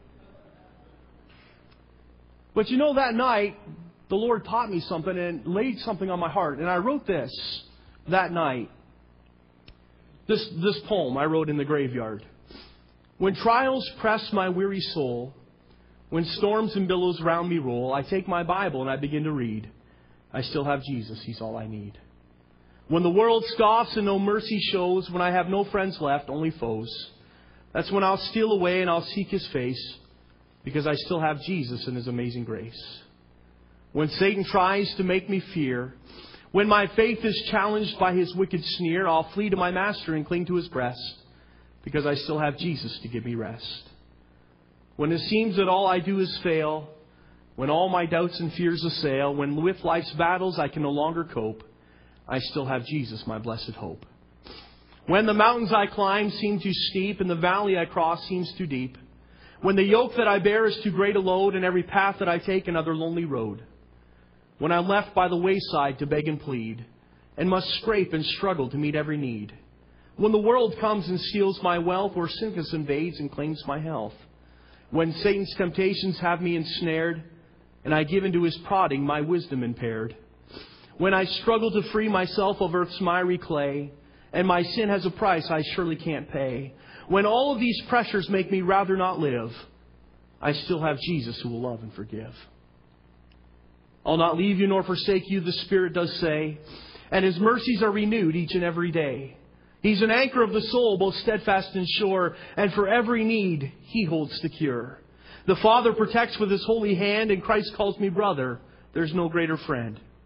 But you know, that night, the Lord taught me something and laid something on my heart. And I wrote this that night. This, this poem I wrote in the graveyard. When trials press my weary soul, when storms and billows round me roll, I take my Bible and I begin to read. I still have Jesus, He's all I need. When the world scoffs and no mercy shows, when I have no friends left, only foes, that's when I'll steal away and I'll seek His face, because I still have Jesus and His amazing grace. When Satan tries to make me fear, when my faith is challenged by his wicked sneer, I'll flee to my Master and cling to His breast, because I still have Jesus to give me rest. When it seems that all I do is fail, when all my doubts and fears assail, when with life's battles I can no longer cope, I still have Jesus, my blessed hope. When the mountains I climb seem too steep and the valley I cross seems too deep, when the yoke that I bear is too great a load and every path that I take another lonely road, when I'm left by the wayside to beg and plead and must scrape and struggle to meet every need, when the world comes and steals my wealth or sickness invades and claims my health, when Satan's temptations have me ensnared and I give into his prodding my wisdom impaired, when I struggle to free myself of earth's miry clay and my sin has a price I surely can't pay, when all of these pressures make me rather not live, I still have Jesus who will love and forgive. I'll not leave you nor forsake you, the Spirit does say, and His mercies are renewed each and every day. He's an anchor of the soul, both steadfast and sure, and for every need He holds the cure. The Father protects with His holy hand, and Christ calls me brother. There's no greater friend.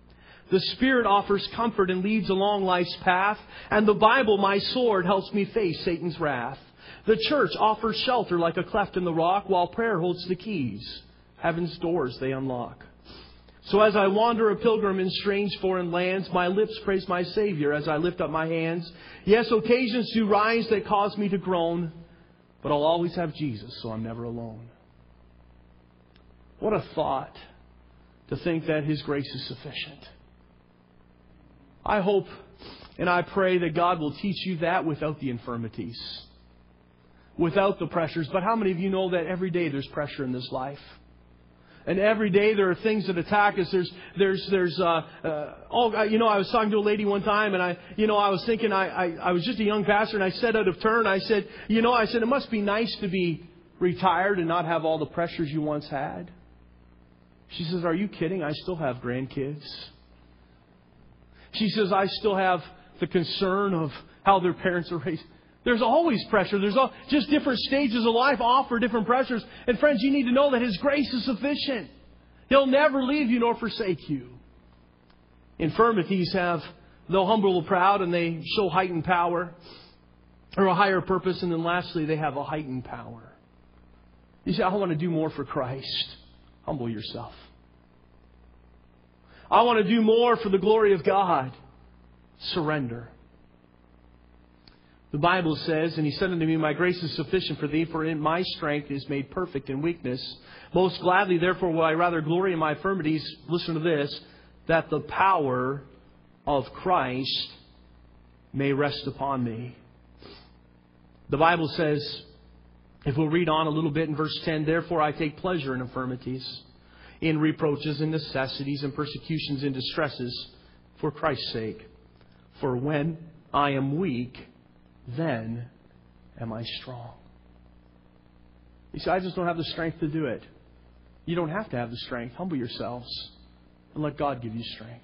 The Spirit offers comfort and leads along life's path. And the Bible, my sword, helps me face Satan's wrath. The church offers shelter like a cleft in the rock, while prayer holds the keys. Heaven's doors they unlock. So as I wander a pilgrim in strange foreign lands, my lips praise my Savior as I lift up my hands. Yes, occasions do rise that cause me to groan, but I'll always have Jesus, so I'm never alone. What a thought to think that His grace is sufficient. I hope and I pray that God will teach you that without the infirmities, without the pressures. But how many of you know that every day there's pressure in this life? And every day there are things that attack us. There's, there's, there's, uh, uh, oh, you know, I was talking to a lady one time, and I, you know, I was thinking, I, I, I was just a young pastor, and I said out of turn, I said, you know, I said, it must be nice to be retired and not have all the pressures you once had. She says, are you kidding? I still have grandkids. She says, I still have the concern of how their parents are raised. There's always pressure. There's all, just different stages of life offer different pressures. And friends, you need to know that His grace is sufficient. He'll never leave you nor forsake you. Infirmities have, they'll humble the proud and they show heightened power or a higher purpose. And then lastly, they have a heightened power. You say, I want to do more for Christ. Humble yourself. I want to do more for the glory of God. Surrender. The Bible says, and He said unto me, my grace is sufficient for thee, for in my strength is made perfect in weakness. Most gladly, therefore, will I rather glory in my infirmities, listen to this, that the power of Christ may rest upon me. The Bible says, if we'll read on a little bit in verse ten, therefore I take pleasure in infirmities, in reproaches and necessities and persecutions and distresses, for Christ's sake. For when I am weak, then am I strong. You see, I just don't have the strength to do it. You don't have to have the strength. Humble yourselves and let God give you strength.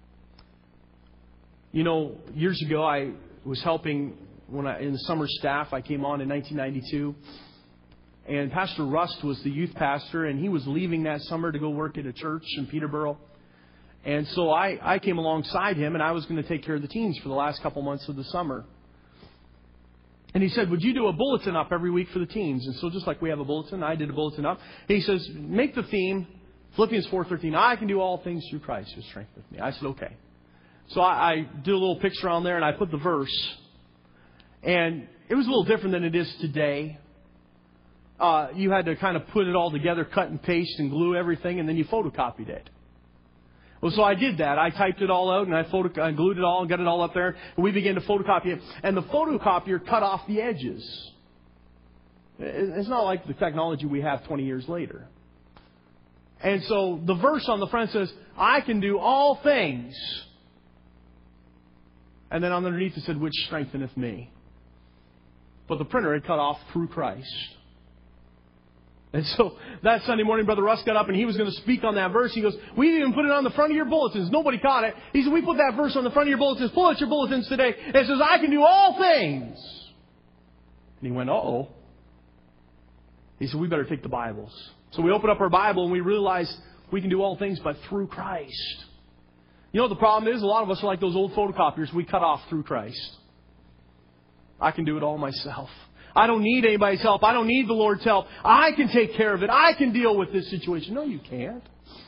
You know, years ago I was helping when I in the summer staff. I came on in nineteen ninety-two. And Pastor Rust was the youth pastor, and he was leaving that summer to go work at a church in Peterborough. And so I, I came alongside him, and I was going to take care of the teens for the last couple months of the summer. And he said, would you do a bulletin up every week for the teens? And so just like we have a bulletin, I did a bulletin up. He says, make the theme, Philippians four thirteen, I can do all things through Christ who strengthens me. I said, okay. So I, I did a little picture on there, and I put the verse. And it was a little different than it is today. Uh, you had to kind of put it all together, cut and paste and glue everything, and then you photocopied it. Well, so I did that. I typed it all out, and I, photo- I glued it all and got it all up there. And we began to photocopy it. And the photocopier cut off the edges. It's not like the technology we have twenty years later. And so the verse on the front says, I can do all things. And then underneath it said, which strengtheneth me. But the printer had cut off through Christ. And so that Sunday morning, Brother Russ got up and he was going to speak on that verse. He goes, we didn't even put it on the front of your bulletins. Nobody caught it. He said, we put that verse on the front of your bulletins. Pull out your bulletins today. And it says, I can do all things. And he went, uh-oh. He said, we better take the Bibles. So we opened up our Bible and we realized we can do all things but through Christ. You know what the problem is? A lot of us are like those old photocopiers. We cut off through Christ. I can do it all myself. I don't need anybody's help. I don't need the Lord's help. I can take care of it. I can deal with this situation. No, you can't.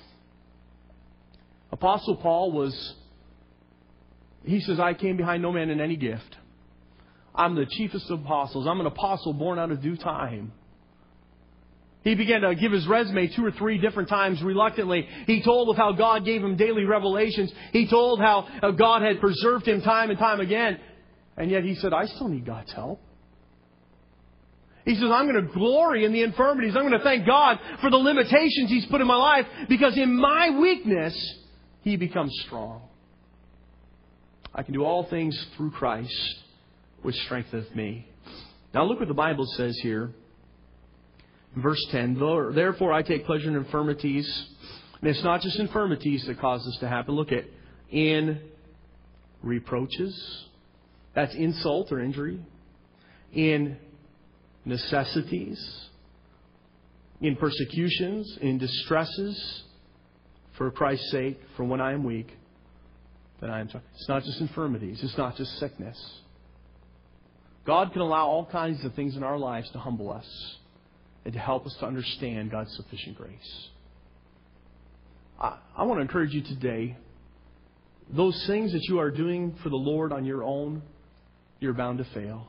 Apostle Paul was, he says, I came behind no man in any gift. I'm the chiefest of apostles. I'm an apostle born out of due time. He began to give his resume two or three different times reluctantly. He told of how God gave him daily revelations. He told how God had preserved him time and time again. And yet he said, I still need God's help. He says, I'm going to glory in the infirmities. I'm going to thank God for the limitations He's put in my life, because in my weakness, He becomes strong. I can do all things through Christ, which strengtheneth me. Now look what the Bible says here. In verse ten, therefore I take pleasure in infirmities. And it's not just infirmities that cause this to happen. Look at, in reproaches. That's insult or injury. In necessities, in persecutions, in distresses, for Christ's sake, for when I am weak, that I am talking. It's not just infirmities. It's not just sickness. God can allow all kinds of things in our lives to humble us and to help us to understand God's sufficient grace. I, I want to encourage you today, those things that you are doing for the Lord on your own, you're bound to fail.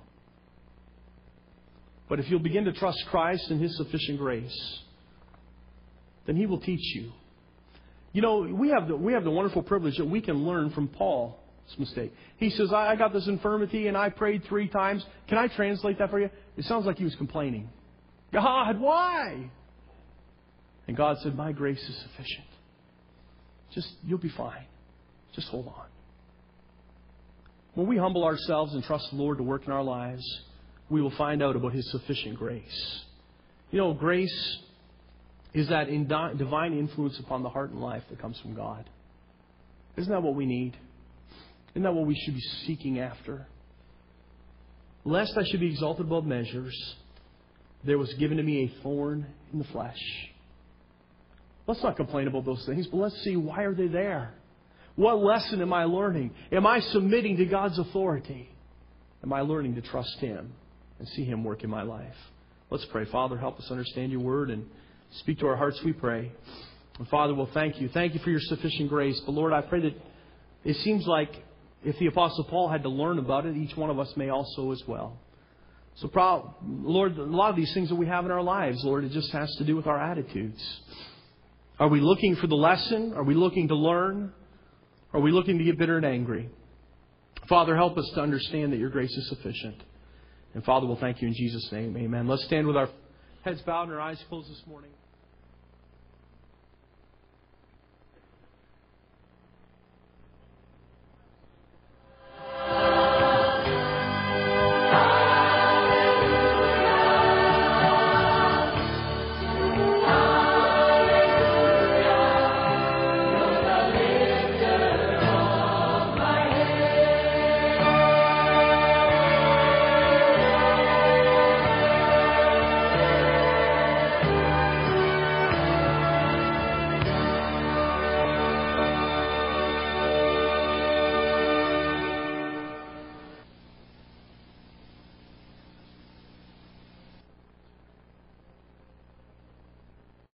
But if you'll begin to trust Christ and His sufficient grace, then He will teach you. You know, we have the, we have the wonderful privilege that we can learn from Paul's mistake. He says, I, I got this infirmity and I prayed three times. Can I translate that for you? It sounds like he was complaining. God, why? And God said, my grace is sufficient. Just, you'll be fine. Just hold on. When we humble ourselves and trust the Lord to work in our lives, we will find out about His sufficient grace. You know, grace is that divine influence upon the heart and life that comes from God. Isn't that what we need? Isn't that what we should be seeking after? Lest I should be exalted above measures, there was given to me a thorn in the flesh. Let's not complain about those things, but let's see, why are they there? What lesson am I learning? Am I submitting to God's authority? Am I learning to trust Him and see Him work in my life? Let's pray. Father, help us understand Your Word and speak to our hearts, we pray. And Father, we'll thank You. Thank You for Your sufficient grace. But Lord, I pray that it seems like if the Apostle Paul had to learn about it, each one of us may also as well. So, Lord, a lot of these things that we have in our lives, Lord, it just has to do with our attitudes. Are we looking for the lesson? Are we looking to learn? Are we looking to get bitter and angry? Father, help us to understand that Your grace is sufficient. And Father, we'll thank You in Jesus' name. Amen. Let's stand with our heads bowed and our eyes closed this morning.